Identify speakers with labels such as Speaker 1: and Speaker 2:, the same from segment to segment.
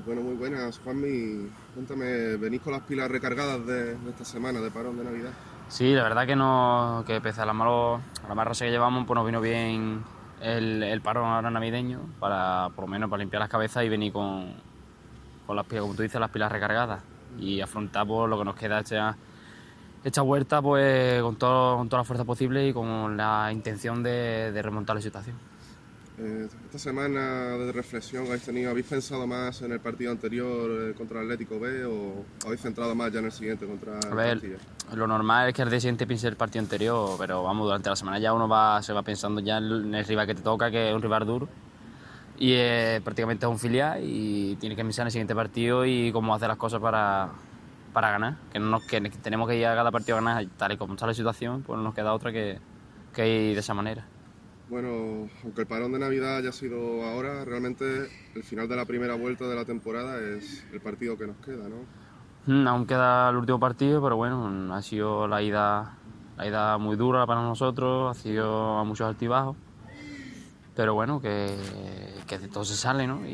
Speaker 1: Bueno, muy buenas, Juanmi. Cuéntame, ¿venís con las pilas recargadas de esta semana de parón de Navidad?
Speaker 2: Sí, la verdad que no, que pese a la mala racha que llevamos, pues nos vino bien el parón ahora navideño para, por lo menos, para limpiar las cabezas y venir con las pilas, como tú dices, las pilas recargadas y afrontar pues, lo que nos queda esta vuelta pues con toda la fuerza posible y con la intención de remontar la situación.
Speaker 1: Esta semana de reflexión ¿habéis pensado más en el partido anterior contra el Atlético B o habéis centrado más ya en el siguiente contra
Speaker 2: A
Speaker 1: el
Speaker 2: ver,
Speaker 1: Castilla?
Speaker 2: lo normal es que al día siguiente piense el partido anterior, pero vamos, durante la semana ya se va pensando ya en el rival que te toca, que es un rival duro. Y prácticamente es un filial y tiene que pensar en el siguiente partido y cómo hacer las cosas para ganar. Que tenemos que ir a cada partido a ganar tal y como está la situación, pues no nos queda otra que ir de esa manera.
Speaker 1: Bueno, aunque el parón de Navidad haya sido ahora, realmente el final de la primera vuelta de la temporada es el partido que nos queda, ¿no?
Speaker 2: Aún queda el último partido, pero bueno, ha sido la ida muy dura para nosotros, ha sido a muchos altibajos, pero bueno, que de todo se sale, ¿no?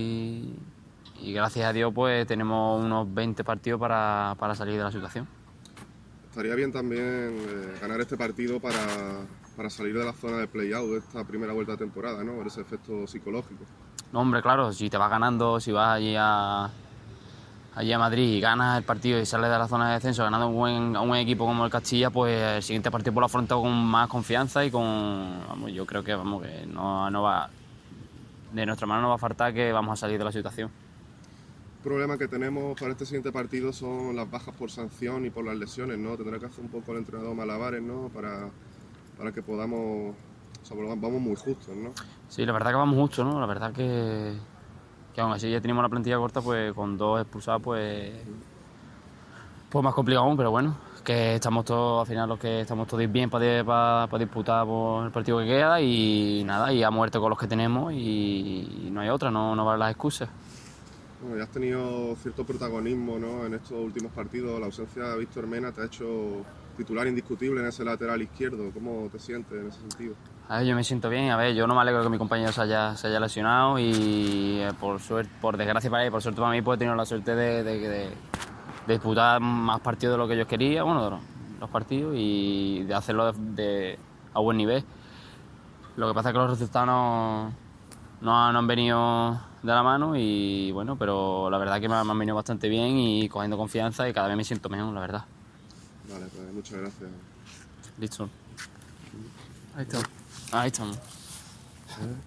Speaker 2: Y gracias a Dios pues tenemos unos 20 partidos para salir de la situación.
Speaker 1: Estaría bien también ganar este partido para salir de la zona de play-out de esta primera vuelta de temporada, ¿no? Por ese efecto psicológico.
Speaker 2: No, hombre, claro, si te vas ganando, si vas allí a Madrid y ganas el partido y sales de la zona de descenso ganando a un buen equipo como el Castilla, pues el siguiente partido por lo afronta con más confianza y vamos, yo creo que vamos que no va de nuestra mano no va a faltar que vamos a salir de la situación.
Speaker 1: El problema que tenemos para este siguiente partido son las bajas por sanción y por las lesiones, ¿no? Tendrá que hacer un poco el entrenador malabares, ¿no? Para que podamos, o sea, vamos muy justos, ¿no?
Speaker 2: Sí, la verdad que vamos justo, ¿no? La verdad que aún así ya tenemos la plantilla corta, pues con dos expulsados, pues más complicado aún, pero bueno, que estamos todos, al final los que estamos todos bien para disputar por el partido que queda y nada, y a muerte con los que tenemos y no hay otra, no valen las excusas.
Speaker 1: Bueno, ya has tenido cierto protagonismo, ¿no? En estos últimos partidos. La ausencia de Víctor Mena te ha hecho titular indiscutible en ese lateral izquierdo. ¿Cómo te sientes en ese sentido?
Speaker 2: A ver, yo me siento bien, a ver, yo no me alegro que mi compañero se haya lesionado y por suerte, por desgracia para él, por suerte para mí, pues he tenido la suerte de disputar más partidos de lo que yo quería, bueno, de los partidos y de hacerlo a buen nivel. Lo que pasa es que los resultados no han venido de la mano y bueno, pero la verdad que me han venido bastante bien y cogiendo confianza y cada vez me siento mejor, la verdad.
Speaker 1: Vale, pues muchas gracias.
Speaker 2: Listo. Ahí estamos. Ahí estamos.